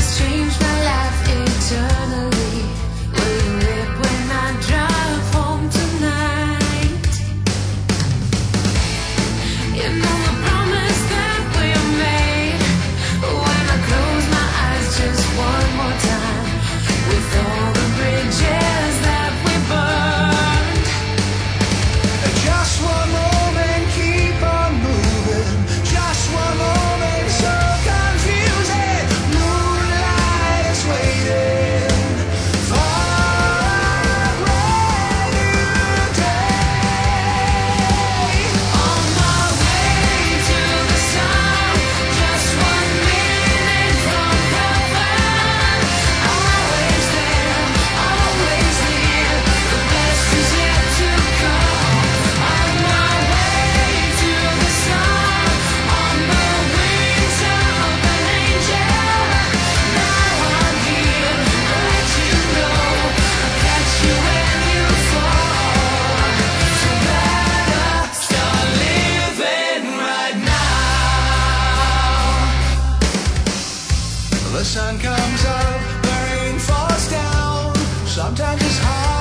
has changed my life eternally. Will you weep when I drive home tonight? You know the promise that we made. When I close my eyes just one more time, with all the bridges that we burned. Just one moment, keep on moving. Just one moment, so confusing. Moonlight is waiting for a brand new day. On my way to the sun, just 1 minute from heaven. Always there, always near. The best is yet to come. On my way to the sun, on the wings of an angel. Now I'm here to let you know, I'll catch you when you fall. So better start living right now. The sun comes up, the rain falls down. Sometimes it's hard.